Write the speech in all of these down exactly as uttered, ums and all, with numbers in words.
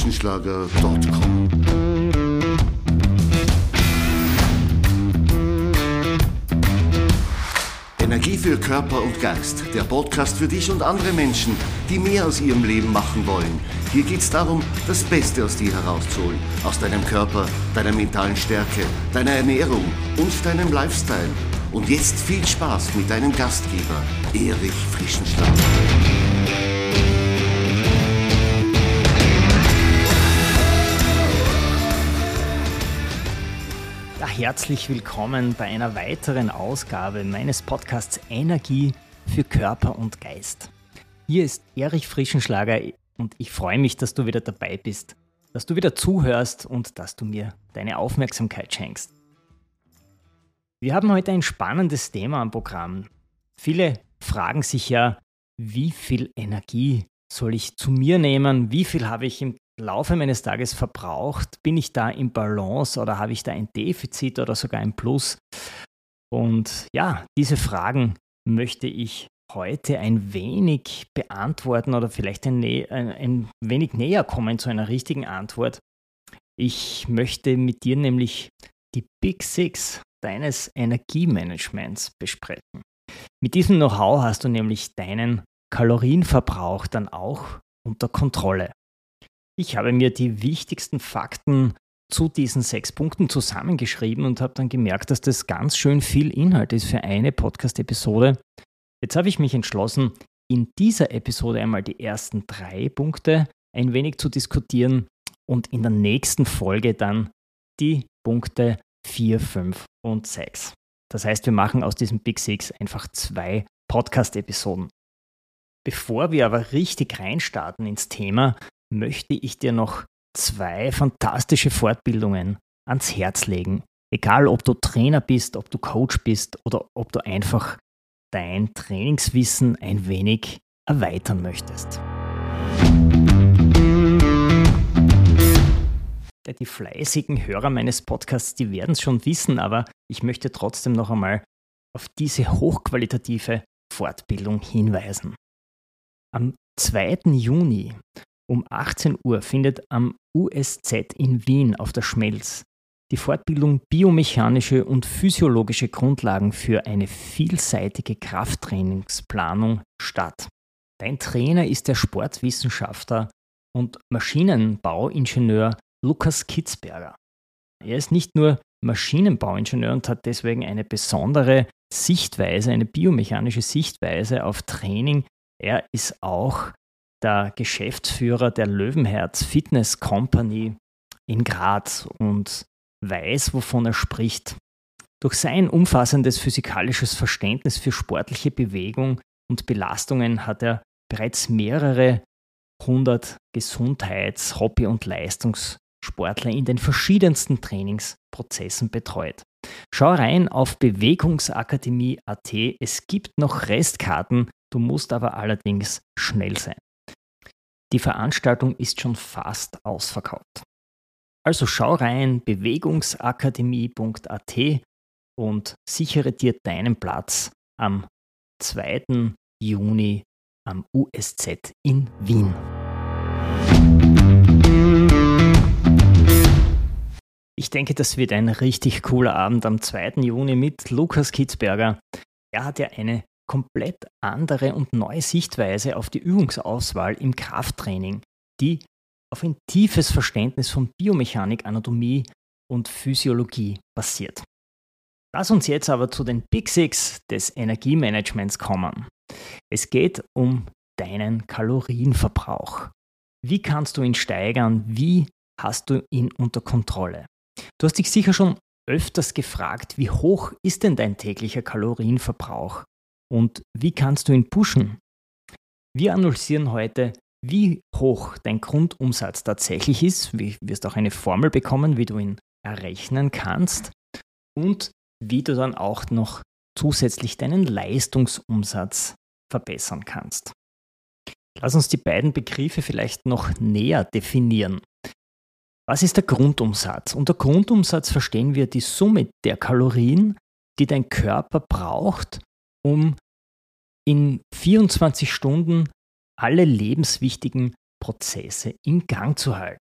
frischenschlager punkt com. Energie für Körper und Geist. Der Podcast für dich und andere Menschen, die mehr aus ihrem Leben machen wollen. Hier geht es darum, das Beste aus dir herauszuholen. Aus deinem Körper, deiner mentalen Stärke, deiner Ernährung und deinem Lifestyle. Und jetzt viel Spaß mit deinem Gastgeber, Erich Frischenschlager. Ja, herzlich willkommen bei einer weiteren Ausgabe meines Podcasts Energie für Körper und Geist. Hier ist Erich Frischenschlager und ich freue mich, dass du wieder dabei bist, dass du wieder zuhörst und dass du mir deine Aufmerksamkeit schenkst. Wir haben heute ein spannendes Thema am Programm. Viele fragen sich ja, wie viel Energie soll ich zu mir nehmen? Wie viel habe ich im Laufe meines Tages verbraucht? Bin ich da im Balance oder habe ich da ein Defizit oder sogar ein Plus? Und ja, diese Fragen möchte ich heute ein wenig beantworten oder vielleicht ein, ein, ein wenig näher kommen zu einer richtigen Antwort. Ich möchte mit dir nämlich die Big Six deines Energiemanagements besprechen. Mit diesem Know-how hast du nämlich deinen Kalorienverbrauch dann auch unter Kontrolle. Ich habe mir die wichtigsten Fakten zu diesen sechs Punkten zusammengeschrieben und habe dann gemerkt, dass das ganz schön viel Inhalt ist für eine Podcast-Episode. Jetzt habe ich mich entschlossen, in dieser Episode einmal die ersten drei Punkte ein wenig zu diskutieren und in der nächsten Folge dann die Punkte vier, fünf und sechs. Das heißt, wir machen aus diesem Big Six einfach zwei Podcast-Episoden. Bevor wir aber richtig reinstarten ins Thema, möchte ich dir noch zwei fantastische Fortbildungen ans Herz legen. Egal, ob du Trainer bist, ob du Coach bist oder ob du einfach dein Trainingswissen ein wenig erweitern möchtest. Die fleißigen Hörer meines Podcasts, die werden es schon wissen, aber ich möchte trotzdem noch einmal auf diese hochqualitative Fortbildung hinweisen. Am zweiten Juni um achtzehn Uhr findet am U S Z in Wien auf der Schmelz die Fortbildung Biomechanische und physiologische Grundlagen für eine vielseitige Krafttrainingsplanung statt. Dein Trainer ist der Sportwissenschaftler und Maschinenbauingenieur Lukas Kitzberger. Er ist nicht nur Maschinenbauingenieur und hat deswegen eine besondere Sichtweise, eine biomechanische Sichtweise auf Training. Er ist auch der Geschäftsführer der Löwenherz Fitness Company in Graz und weiß, wovon er spricht. Durch sein umfassendes physikalisches Verständnis für sportliche Bewegung und Belastungen hat er bereits mehrere hundert Gesundheits-, Hobby- und Leistungssportler in den verschiedensten Trainingsprozessen betreut. Schau rein auf bewegungsakademie punkt a t. Es gibt noch Restkarten, du musst aber allerdings schnell sein. Die Veranstaltung ist schon fast ausverkauft. Also schau rein, bewegungsakademie punkt a t und sichere dir deinen Platz am zweiten Juni am U S Z in Wien. Ich denke, das wird ein richtig cooler Abend am zweiten Juni mit Lukas Kitzberger. Er hat ja eine komplett andere und neue Sichtweise auf die Übungsauswahl im Krafttraining, die auf ein tiefes Verständnis von Biomechanik, Anatomie und Physiologie basiert. Lass uns jetzt aber zu den Big Six des Energiemanagements kommen. Es geht um deinen Kalorienverbrauch. Wie kannst du ihn steigern? Wie hast du ihn unter Kontrolle? Du hast dich sicher schon öfters gefragt, wie hoch ist denn dein täglicher Kalorienverbrauch? Und wie kannst du ihn pushen? Wir analysieren heute, wie hoch dein Grundumsatz tatsächlich ist. Du wirst auch eine Formel bekommen, wie du ihn errechnen kannst und wie du dann auch noch zusätzlich deinen Leistungsumsatz verbessern kannst. Lass uns die beiden Begriffe vielleicht noch näher definieren. Was ist der Grundumsatz? Unter Grundumsatz verstehen wir die Summe der Kalorien, die dein Körper braucht, um in vierundzwanzig Stunden alle lebenswichtigen Prozesse in Gang zu halten.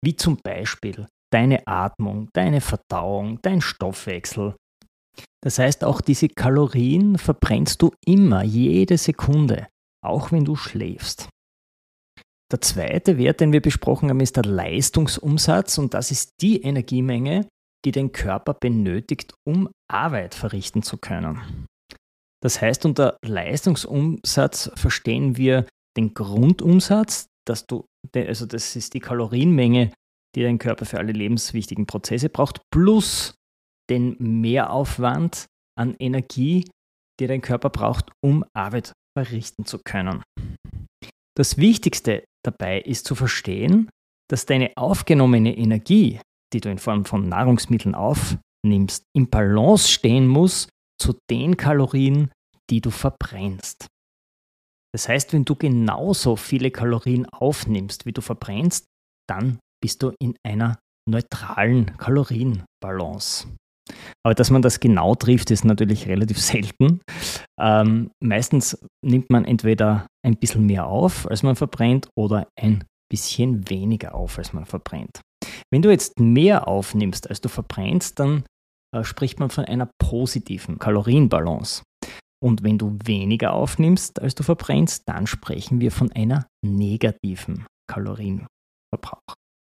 wie zum Beispiel deine Atmung, deine Verdauung, dein Stoffwechsel. Das heißt, auch diese Kalorien verbrennst du immer, jede Sekunde, auch wenn du schläfst. Der zweite Wert, den wir besprochen haben, ist der Leistungsumsatz und das ist die Energiemenge, die dein Körper benötigt, um Arbeit verrichten zu können. Das heißt, unter Leistungsumsatz verstehen wir den Grundumsatz, dass du, also das ist die Kalorienmenge, die dein Körper für alle lebenswichtigen Prozesse braucht, plus den Mehraufwand an Energie, die dein Körper braucht, um Arbeit verrichten zu können. Das Wichtigste dabei ist zu verstehen, dass deine aufgenommene Energie, die du in Form von Nahrungsmitteln aufnimmst, im Balance stehen muss zu den Kalorien, die du verbrennst. Das heißt, wenn du genauso viele Kalorien aufnimmst, wie du verbrennst, dann bist du in einer neutralen Kalorienbalance. Aber dass man das genau trifft, ist natürlich relativ selten. Ähm, meistens nimmt man entweder ein bisschen mehr auf, als man verbrennt, oder ein bisschen weniger auf, als man verbrennt. Wenn du jetzt mehr aufnimmst, als du verbrennst, dann äh, spricht man von einer positiven Kalorienbalance. Und wenn du weniger aufnimmst, als du verbrennst, dann sprechen wir von einer negativen Kalorienverbrauch.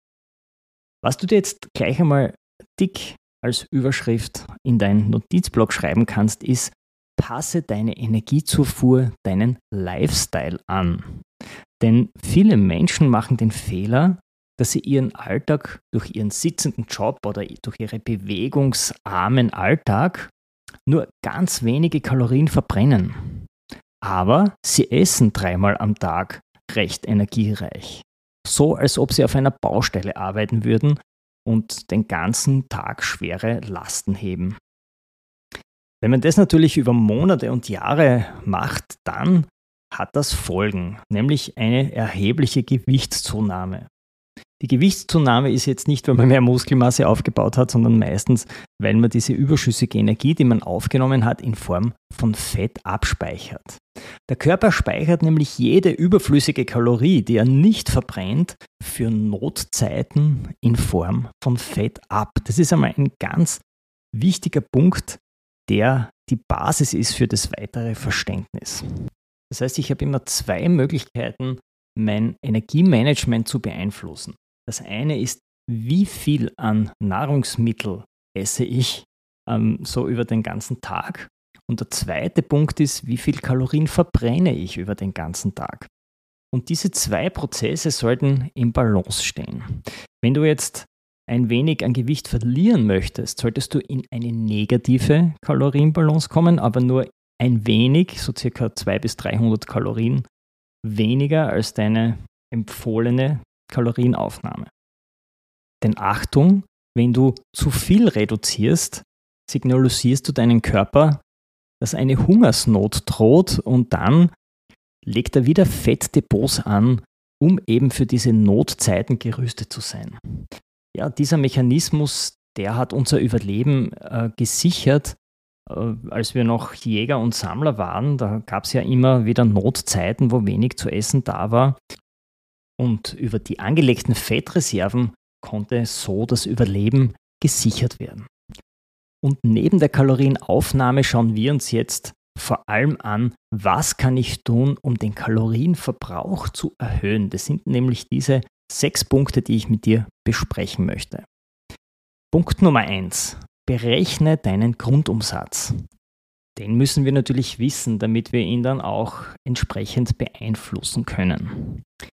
Was du dir jetzt gleich einmal dick als Überschrift in deinen Notizblock schreiben kannst, ist: Passe deine Energiezufuhr deinen Lifestyle an. Denn viele Menschen machen den Fehler, dass sie ihren Alltag durch ihren sitzenden Job oder durch ihre bewegungsarmen Alltag nur ganz wenige Kalorien verbrennen. Aber sie essen dreimal am Tag recht energiereich. So, als ob sie auf einer Baustelle arbeiten würden und den ganzen Tag schwere Lasten heben. Wenn man das natürlich über Monate und Jahre macht, dann hat das Folgen, nämlich eine erhebliche Gewichtszunahme. Die Gewichtszunahme ist jetzt nicht, weil man mehr Muskelmasse aufgebaut hat, sondern meistens, weil man diese überschüssige Energie, die man aufgenommen hat, in Form von Fett abspeichert. Der Körper speichert nämlich jede überflüssige Kalorie, die er nicht verbrennt, für Notzeiten in Form von Fett ab. Das ist einmal ein ganz wichtiger Punkt, der die Basis ist für das weitere Verständnis. Das heißt, ich habe immer zwei Möglichkeiten, mein Energiemanagement zu beeinflussen. Das eine ist, wie viel an Nahrungsmittel esse ich ähm, so über den ganzen Tag. Und der zweite Punkt ist, wie viel Kalorien verbrenne ich über den ganzen Tag. Und diese zwei Prozesse sollten im Balance stehen. Wenn du jetzt ein wenig an Gewicht verlieren möchtest, solltest du in eine negative Kalorienbalance kommen, aber nur ein wenig, so circa zweihundert bis dreihundert Kalorien weniger als deine empfohlene Kalorienaufnahme. Denn Achtung, wenn du zu viel reduzierst, signalisierst du deinen Körper, dass eine Hungersnot droht und dann legt er wieder Fettdepots an, um eben für diese Notzeiten gerüstet zu sein. Ja, dieser Mechanismus, der hat unser Überleben äh, gesichert, äh, als wir noch Jäger und Sammler waren. Da gab es ja immer wieder Notzeiten, wo wenig zu essen da war. Und über die angelegten Fettreserven konnte so das Überleben gesichert werden. Und neben der Kalorienaufnahme schauen wir uns jetzt vor allem an, was kann ich tun, um den Kalorienverbrauch zu erhöhen. Das sind nämlich diese sechs Punkte, die ich mit dir besprechen möchte. Punkt Nummer eins. Berechne deinen Grundumsatz. Den müssen wir natürlich wissen, damit wir ihn dann auch entsprechend beeinflussen können.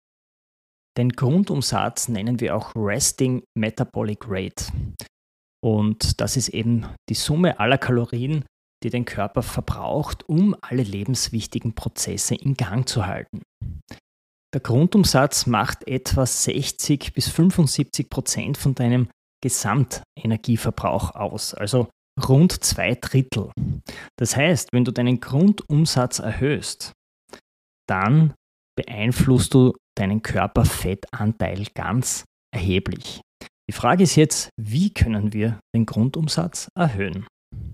Den Grundumsatz nennen wir auch Resting Metabolic Rate. Und das ist eben die Summe aller Kalorien, die dein Körper verbraucht, um alle lebenswichtigen Prozesse in Gang zu halten. Der Grundumsatz macht etwa sechzig bis fünfundsiebzig Prozent von deinem Gesamtenergieverbrauch aus, also rund zwei Drittel. Das heißt, wenn du deinen Grundumsatz erhöhst, dann beeinflusst du deinen Körperfettanteil ganz erheblich. Die Frage ist jetzt, wie können wir den Grundumsatz erhöhen?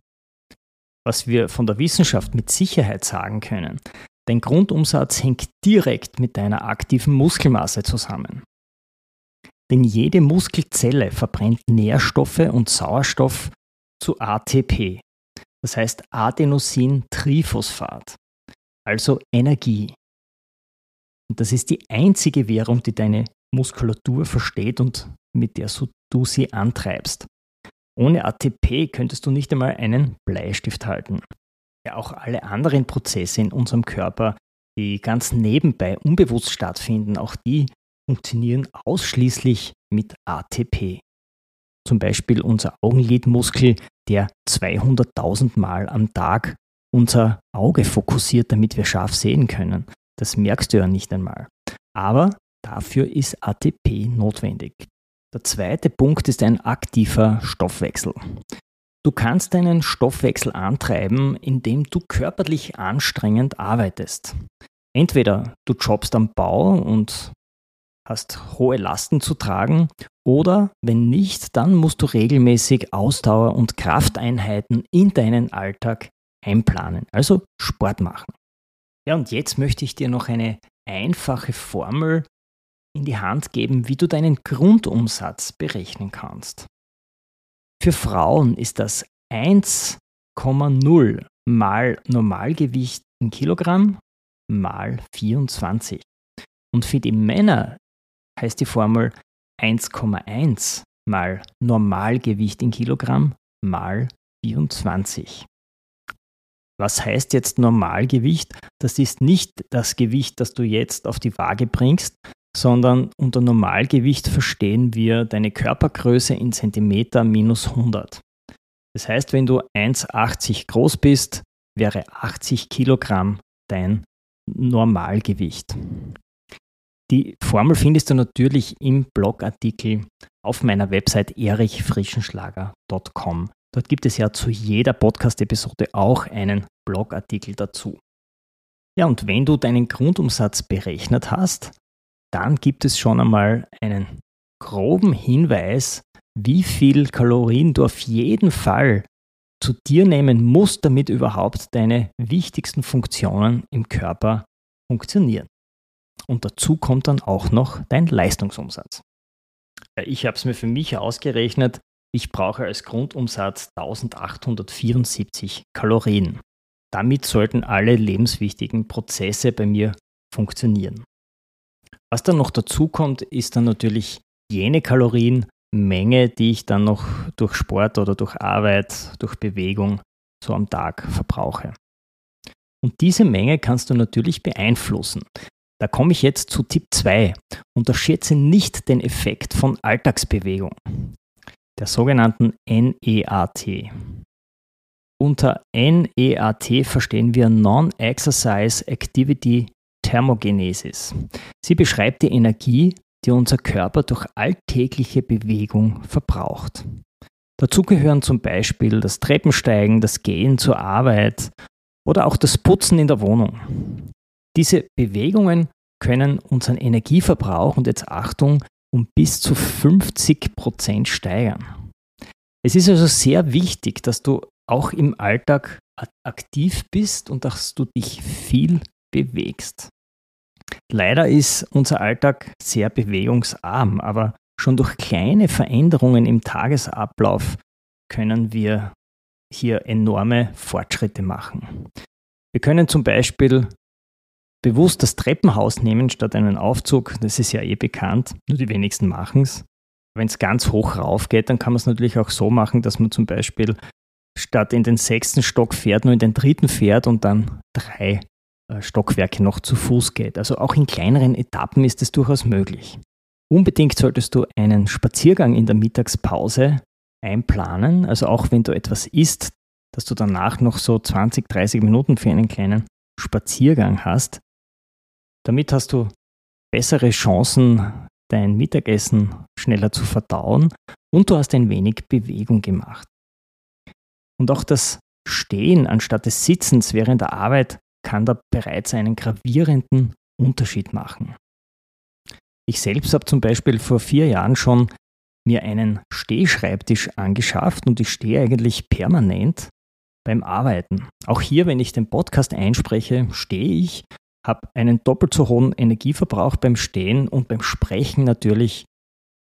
Was wir von der Wissenschaft mit Sicherheit sagen können, dein Grundumsatz hängt direkt mit deiner aktiven Muskelmasse zusammen. Denn jede Muskelzelle verbrennt Nährstoffe und Sauerstoff zu A T P, das heißt Adenosintriphosphat, also Energie. Und das ist die einzige Währung, die deine Muskulatur versteht und mit der du sie antreibst. Ohne A T P könntest du nicht einmal einen Bleistift halten. Ja, auch alle anderen Prozesse in unserem Körper, die ganz nebenbei unbewusst stattfinden, auch die funktionieren ausschließlich mit A T P. Zum Beispiel unser Augenlidmuskel, der zweihunderttausend Mal am Tag unser Auge fokussiert, damit wir scharf sehen können. Das merkst du ja nicht einmal. Aber dafür ist A T P notwendig. Der zweite Punkt ist ein aktiver Stoffwechsel. Du kannst deinen Stoffwechsel antreiben, indem du körperlich anstrengend arbeitest. Entweder du jobbst am Bau und hast hohe Lasten zu tragen, oder wenn nicht, dann musst du regelmäßig Ausdauer- und Krafteinheiten in deinen Alltag einplanen, also Sport machen. Ja, und jetzt möchte ich dir noch eine einfache Formel in die Hand geben, wie du deinen Grundumsatz berechnen kannst. Für Frauen ist das eins Komma null mal Normalgewicht in Kilogramm mal vierundzwanzig. Und für die Männer heißt die Formel eins Komma eins mal Normalgewicht in Kilogramm mal vierundzwanzig. Was heißt jetzt Normalgewicht? Das ist nicht das Gewicht, das du jetzt auf die Waage bringst, sondern unter Normalgewicht verstehen wir deine Körpergröße in Zentimeter minus hundert. Das heißt, wenn du eins Komma achtzig groß bist, wäre achtzig Kilogramm dein Normalgewicht. Die Formel findest du natürlich im Blogartikel auf meiner Website erich frischenschlager punkt com. Dort gibt es ja zu jeder Podcast-Episode auch einen Blogartikel dazu. Ja, und wenn du deinen Grundumsatz berechnet hast, dann gibt es schon einmal einen groben Hinweis, wie viel Kalorien du auf jeden Fall zu dir nehmen musst, damit überhaupt deine wichtigsten Funktionen im Körper funktionieren. Und dazu kommt dann auch noch dein Leistungsumsatz. Ich habe es mir für mich ausgerechnet, ich brauche als Grundumsatz eintausendachthundertvierundsiebzig Kalorien. Damit sollten alle lebenswichtigen Prozesse bei mir funktionieren. Was dann noch dazu kommt, ist dann natürlich jene Kalorienmenge, die ich dann noch durch Sport oder durch Arbeit, durch Bewegung so am Tag verbrauche. Und diese Menge kannst du natürlich beeinflussen. Da komme ich jetzt zu Tipp zwei. Unterschätze nicht den Effekt von Alltagsbewegung, der sogenannten N E A T. Unter N E A T verstehen wir Non-Exercise Activity Thermogenesis. Sie beschreibt die Energie, die unser Körper durch alltägliche Bewegung verbraucht. Dazu gehören zum Beispiel das Treppensteigen, das Gehen zur Arbeit oder auch das Putzen in der Wohnung. Diese Bewegungen können unseren Energieverbrauch, und jetzt Achtung, um bis zu fünfzig Prozent steigern. Es ist also sehr wichtig, dass du auch im Alltag aktiv bist und dass du dich viel bewegst. Leider ist unser Alltag sehr bewegungsarm, aber schon durch kleine Veränderungen im Tagesablauf können wir hier enorme Fortschritte machen. Wir können zum Beispiel bewusst das Treppenhaus nehmen statt einen Aufzug. Das ist ja eh bekannt, nur die wenigsten machen es. Wenn es ganz hoch rauf geht, dann kann man es natürlich auch so machen, dass man zum Beispiel statt in den sechsten Stock fährt, nur in den dritten fährt und dann drei äh, Stockwerke noch zu Fuß geht. Also auch in kleineren Etappen ist es durchaus möglich. Unbedingt solltest du einen Spaziergang in der Mittagspause einplanen, also auch wenn du etwas isst, dass du danach noch so zwanzig, dreißig Minuten für einen kleinen Spaziergang hast. Damit hast du bessere Chancen, dein Mittagessen schneller zu verdauen und du hast ein wenig Bewegung gemacht. Und auch das Stehen anstatt des Sitzens während der Arbeit kann da bereits einen gravierenden Unterschied machen. Ich selbst habe zum Beispiel vor vier Jahren schon mir einen Stehschreibtisch angeschafft und ich stehe eigentlich permanent beim Arbeiten. Auch hier, wenn ich den Podcast einspreche, stehe ich, habe einen doppelt so hohen Energieverbrauch beim Stehen und beim Sprechen natürlich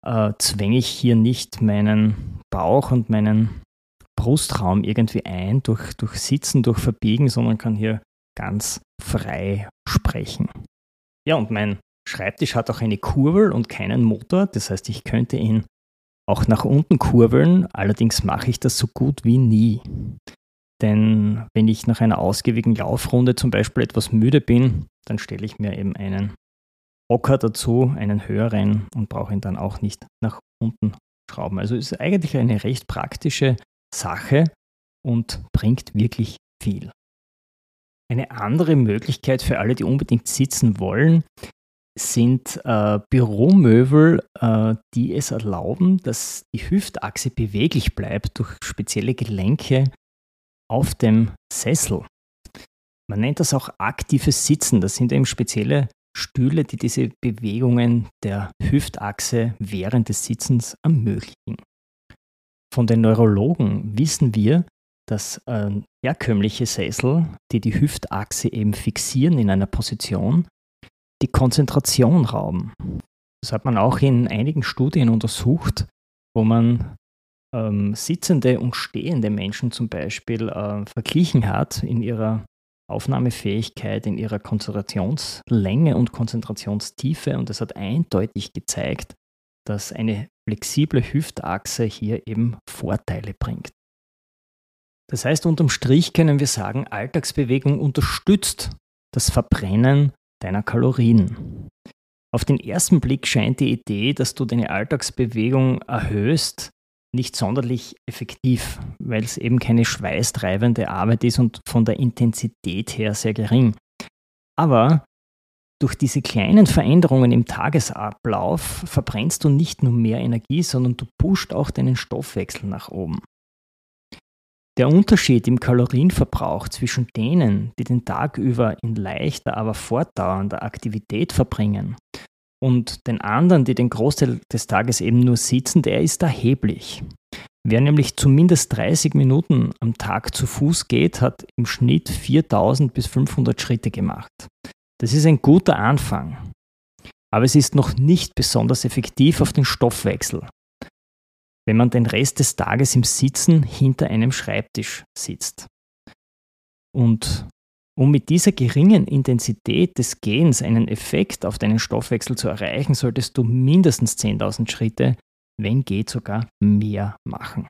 äh, zwänge ich hier nicht meinen Bauch und meinen Brustraum irgendwie ein durch, durch Sitzen, durch Verbiegen, sondern kann hier ganz frei sprechen. Ja, und mein Schreibtisch hat auch eine Kurbel und keinen Motor. Das heißt, ich könnte ihn auch nach unten kurbeln. Allerdings mache ich das so gut wie nie. Denn wenn ich nach einer ausgiebigen Laufrunde zum Beispiel etwas müde bin, dann stelle ich mir eben einen Hocker dazu, einen höheren, und brauche ihn dann auch nicht nach unten schrauben. Also ist eigentlich eine recht praktische Sache und bringt wirklich viel. Eine andere Möglichkeit für alle, die unbedingt sitzen wollen, sind äh, Büromöbel, äh, die es erlauben, dass die Hüftachse beweglich bleibt durch spezielle Gelenke auf dem Sessel. Man nennt das auch aktives Sitzen. Das sind eben spezielle Stühle, die diese Bewegungen der Hüftachse während des Sitzens ermöglichen. Von den Neurologen wissen wir, dass äh, herkömmliche Sessel, die die Hüftachse eben fixieren in einer Position, die Konzentration rauben. Das hat man auch in einigen Studien untersucht, wo man ähm, sitzende und stehende Menschen zum Beispiel äh, verglichen hat in ihrer Aufnahmefähigkeit, in ihrer Konzentrationslänge und Konzentrationstiefe, und es hat eindeutig gezeigt, dass eine flexible Hüftachse hier eben Vorteile bringt. Das heißt, unterm Strich können wir sagen, Alltagsbewegung unterstützt das Verbrennen deiner Kalorien. Auf den ersten Blick scheint die Idee, dass du deine Alltagsbewegung erhöhst, nicht sonderlich effektiv, weil es eben keine schweißtreibende Arbeit ist und von der Intensität her sehr gering. Aber durch diese kleinen Veränderungen im Tagesablauf verbrennst du nicht nur mehr Energie, sondern du pusht auch deinen Stoffwechsel nach oben. Der Unterschied im Kalorienverbrauch zwischen denen, die den Tag über in leichter, aber fortdauernder Aktivität verbringen, und den anderen, die den Großteil des Tages eben nur sitzen, der ist erheblich. Wer nämlich zumindest dreißig Minuten am Tag zu Fuß geht, hat im Schnitt viertausend bis fünfhundert Schritte gemacht. Das ist ein guter Anfang, aber es ist noch nicht besonders effektiv auf den Stoffwechsel, wenn man den Rest des Tages im Sitzen hinter einem Schreibtisch sitzt. Und um mit dieser geringen Intensität des Gehens einen Effekt auf deinen Stoffwechsel zu erreichen, solltest du mindestens zehntausend Schritte, wenn geht sogar mehr machen.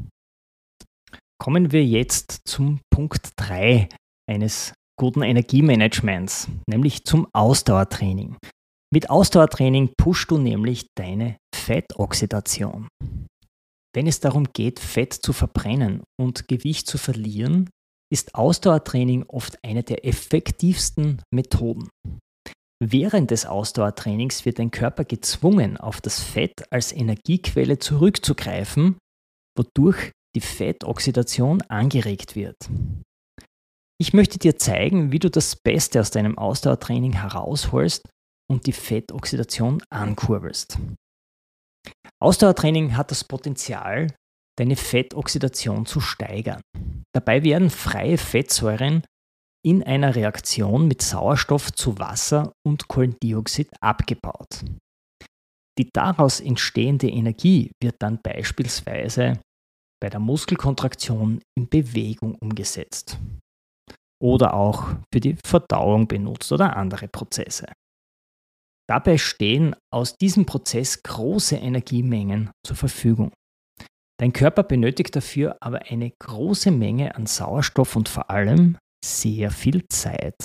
Kommen wir jetzt zum Punkt drei eines guten Energiemanagements, nämlich zum Ausdauertraining. Mit Ausdauertraining pushst du nämlich deine Fettoxidation. Wenn es darum geht, Fett zu verbrennen und Gewicht zu verlieren, ist Ausdauertraining oft eine der effektivsten Methoden. Während des Ausdauertrainings wird dein Körper gezwungen, auf das Fett als Energiequelle zurückzugreifen, wodurch die Fettoxidation angeregt wird. Ich möchte dir zeigen, wie du das Beste aus deinem Ausdauertraining herausholst und die Fettoxidation ankurbelst. Ausdauertraining hat das Potenzial, deine Fettoxidation zu steigern. Dabei werden freie Fettsäuren in einer Reaktion mit Sauerstoff zu Wasser und Kohlendioxid abgebaut. Die daraus entstehende Energie wird dann beispielsweise bei der Muskelkontraktion in Bewegung umgesetzt oder auch für die Verdauung benutzt oder andere Prozesse. Dabei stehen aus diesem Prozess große Energiemengen zur Verfügung. Dein Körper benötigt dafür aber eine große Menge an Sauerstoff und vor allem sehr viel Zeit.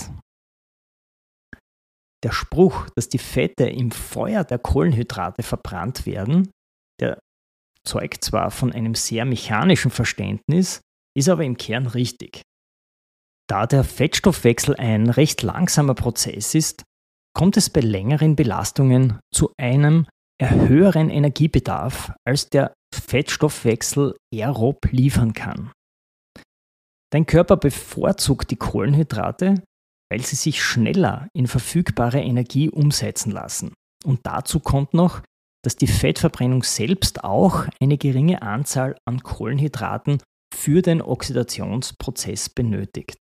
Der Spruch, dass die Fette im Feuer der Kohlenhydrate verbrannt werden, der zeugt zwar von einem sehr mechanischen Verständnis, ist aber im Kern richtig. Da der Fettstoffwechsel ein recht langsamer Prozess ist, kommt es bei längeren Belastungen zu einem höheren Energiebedarf, als der Fettstoffwechsel aerob liefern kann. Dein Körper bevorzugt die Kohlenhydrate, weil sie sich schneller in verfügbare Energie umsetzen lassen. Und dazu kommt noch, dass die Fettverbrennung selbst auch eine geringe Anzahl an Kohlenhydraten für den Oxidationsprozess benötigt.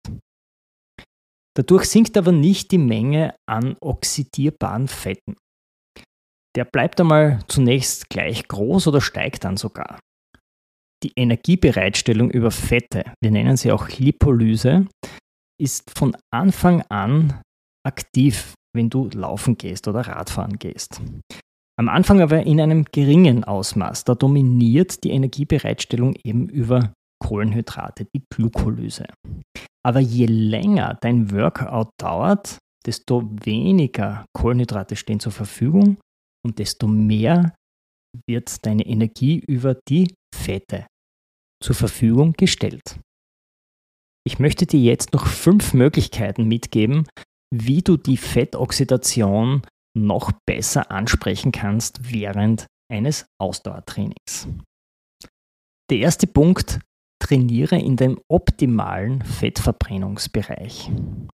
Dadurch sinkt aber nicht die Menge an oxidierbaren Fetten. der bleibt einmal zunächst gleich groß oder steigt dann sogar. Die Energiebereitstellung über Fette, wir nennen sie auch Lipolyse, ist von Anfang an aktiv, wenn du laufen gehst oder Radfahren gehst. Am Anfang aber in einem geringen Ausmaß. Da dominiert die Energiebereitstellung eben über Kohlenhydrate, die Glykolyse. Aber je länger dein Workout dauert, desto weniger Kohlenhydrate stehen zur Verfügung und desto mehr wird deine Energie über die Fette zur Verfügung gestellt. Ich möchte dir jetzt noch fünf Möglichkeiten mitgeben, wie du die Fettoxidation noch besser ansprechen kannst während eines Ausdauertrainings. Der erste Punkt: Trainiere in dem optimalen Fettverbrennungsbereich.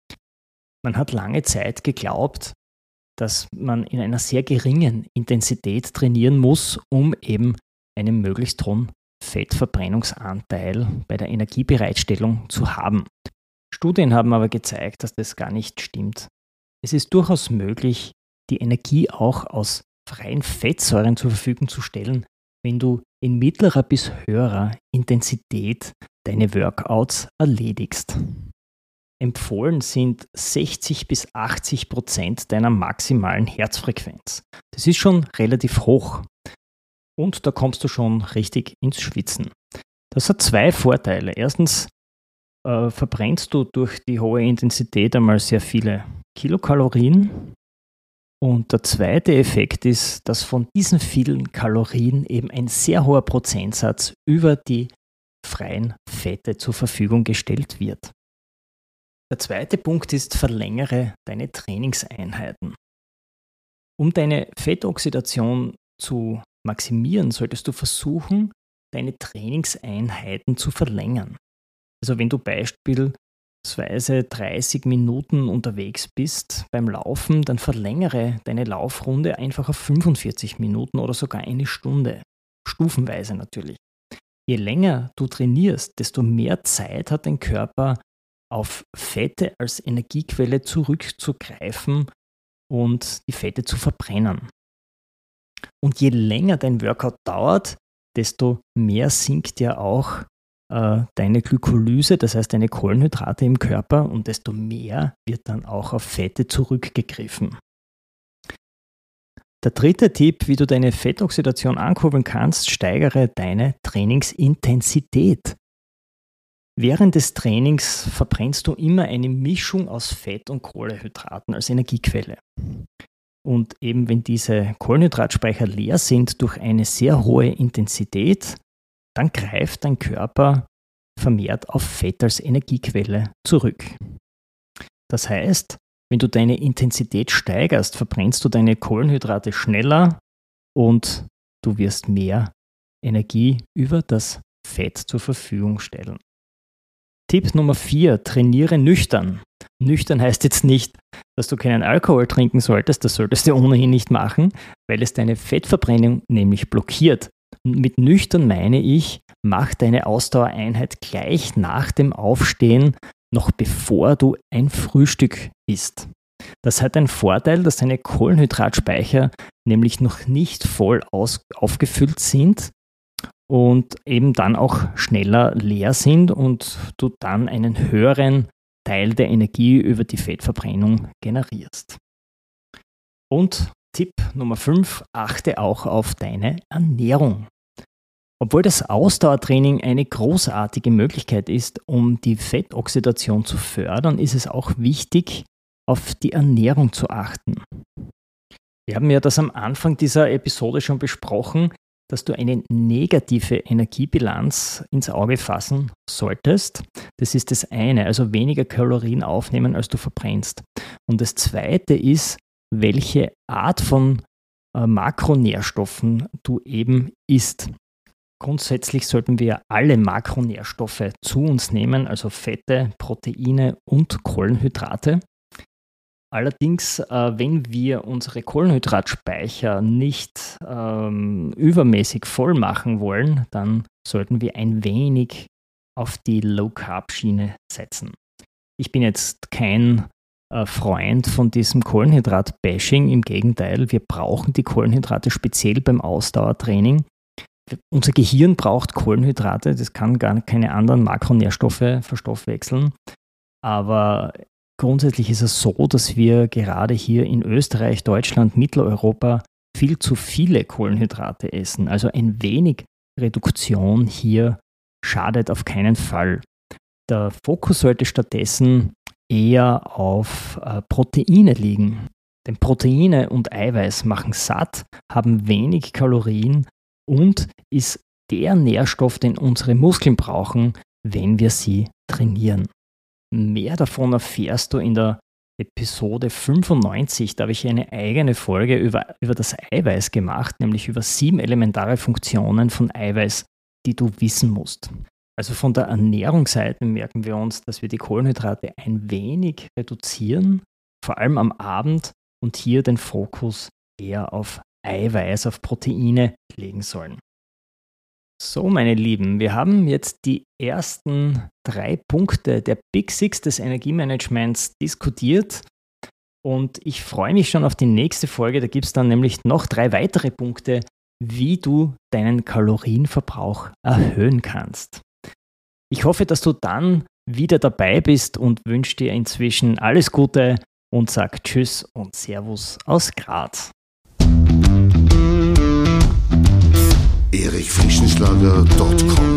Man hat lange Zeit geglaubt, dass man in einer sehr geringen Intensität trainieren muss, um eben einen möglichst hohen Fettverbrennungsanteil bei der Energiebereitstellung zu haben. Studien haben aber gezeigt, dass das gar nicht stimmt. Es ist durchaus möglich, die Energie auch aus freien Fettsäuren zur Verfügung zu stellen, wenn du in mittlerer bis höherer Intensität deine Workouts erledigst. Empfohlen sind sechzig bis achtzig Prozent deiner maximalen Herzfrequenz. Das ist schon relativ hoch. Und da kommst du schon richtig ins Schwitzen. Das hat zwei Vorteile. Erstens äh, verbrennst du durch die hohe Intensität einmal sehr viele Kilokalorien. Und der zweite Effekt ist, dass von diesen vielen Kalorien eben ein sehr hoher Prozentsatz über die freien Fette zur Verfügung gestellt wird. Der zweite Punkt ist, verlängere deine Trainingseinheiten. Um deine Fettoxidation zu maximieren, solltest du versuchen, deine Trainingseinheiten zu verlängern. Also wenn du beispielsweise dreißig Minuten unterwegs bist beim Laufen, dann verlängere deine Laufrunde einfach auf fünfundvierzig Minuten oder sogar eine Stunde. Stufenweise natürlich. Je länger du trainierst, desto mehr Zeit hat dein Körper, auf Fette als Energiequelle zurückzugreifen und die Fette zu verbrennen. Und je länger dein Workout dauert, desto mehr sinkt ja auch äh, deine Glykolyse, das heißt deine Kohlenhydrate im Körper, und desto mehr wird dann auch auf Fette zurückgegriffen. Der dritte Tipp, wie du deine Fettoxidation ankurbeln kannst: steigere deine Trainingsintensität. Während des Trainings verbrennst du immer eine Mischung aus Fett und Kohlenhydraten als Energiequelle. Und eben wenn diese Kohlenhydratspeicher leer sind durch eine sehr hohe Intensität, dann greift dein Körper vermehrt auf Fett als Energiequelle zurück. Das heißt, wenn du deine Intensität steigerst, verbrennst du deine Kohlenhydrate schneller und du wirst mehr Energie über das Fett zur Verfügung stellen. Tipp Nummer vier, trainiere nüchtern. Nüchtern heißt jetzt nicht, dass du keinen Alkohol trinken solltest, das solltest du ohnehin nicht machen, weil es deine Fettverbrennung nämlich blockiert. Mit nüchtern meine ich, mach deine Ausdauereinheit gleich nach dem Aufstehen, noch bevor du ein Frühstück isst. Das hat den Vorteil, dass deine Kohlenhydratspeicher nämlich noch nicht voll aus- aufgefüllt sind und eben dann auch schneller leer sind und du dann einen höheren Teil der Energie über die Fettverbrennung generierst. Und Tipp Nummer fünf, achte auch auf deine Ernährung. Obwohl das Ausdauertraining eine großartige Möglichkeit ist, um die Fettoxidation zu fördern, ist es auch wichtig, auf die Ernährung zu achten. Wir haben ja das am Anfang dieser Episode schon besprochen, dass du eine negative Energiebilanz ins Auge fassen solltest. Das ist das eine, also weniger Kalorien aufnehmen, als du verbrennst. Und das zweite ist, welche Art von äh, Makronährstoffen du eben isst. Grundsätzlich sollten wir alle Makronährstoffe zu uns nehmen, also Fette, Proteine und Kohlenhydrate. Allerdings, äh, wenn wir unsere Kohlenhydratspeicher nicht ähm, übermäßig voll machen wollen, dann sollten wir ein wenig auf die Low-Carb-Schiene setzen. Ich bin jetzt kein äh, Freund von diesem Kohlenhydrat-Bashing. Im Gegenteil, wir brauchen die Kohlenhydrate speziell beim Ausdauertraining. Unser Gehirn braucht Kohlenhydrate, das kann gar keine anderen Makronährstoffe verstoffwechseln. Aber grundsätzlich ist es so, dass wir gerade hier in Österreich, Deutschland, Mitteleuropa viel zu viele Kohlenhydrate essen. Also ein wenig Reduktion hier schadet auf keinen Fall. Der Fokus sollte stattdessen eher auf äh, Proteine liegen. Denn Proteine und Eiweiß machen satt, haben wenig Kalorien und ist der Nährstoff, den unsere Muskeln brauchen, wenn wir sie trainieren. Mehr davon erfährst du in der Episode fünfundneunzig. Da habe ich eine eigene Folge über, über das Eiweiß gemacht, nämlich über sieben elementare Funktionen von Eiweiß, die du wissen musst. Also von der Ernährungsseite merken wir uns, dass wir die Kohlenhydrate ein wenig reduzieren, vor allem am Abend, und hier den Fokus eher auf Eiweiß, auf Proteine legen sollen. So, meine Lieben, wir haben jetzt die ersten drei Punkte der Big Six des Energiemanagements diskutiert und ich freue mich schon auf die nächste Folge. Da gibt es dann nämlich noch drei weitere Punkte, wie du deinen Kalorienverbrauch erhöhen kannst. Ich hoffe, dass du dann wieder dabei bist und wünsche dir inzwischen alles Gute und sag Tschüss und Servus aus Graz. erich frischenschlager punkt com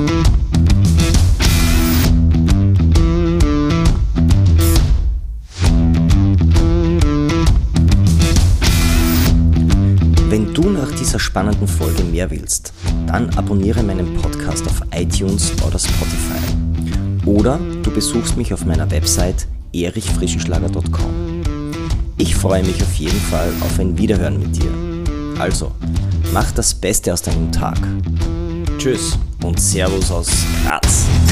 Wenn du nach dieser spannenden Folge mehr willst, dann abonniere meinen Podcast auf iTunes oder Spotify. Oder du besuchst mich auf meiner Website erich frischenschlager punkt com. Ich freue mich auf jeden Fall auf ein Wiederhören mit dir. Also, mach das Beste aus deinem Tag. Tschüss und Servus aus Graz.